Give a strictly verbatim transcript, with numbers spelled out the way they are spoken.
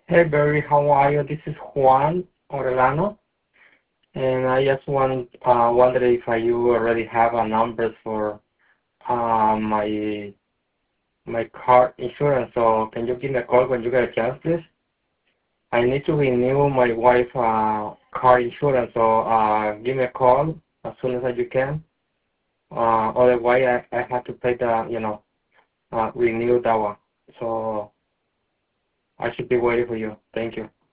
Hey Barry, how are you? This is Juan Orellano, and I just want uh, wonder if uh, you already have a number for uh, my my car insurance. So can you give me a call when you get a chance, please? I need to renew my wife uh, car insurance, so uh, give me a call as soon as you can. Uh, otherwise, I, I have to pay the you know uh, renew that one. So I should be waiting for you. Thank you.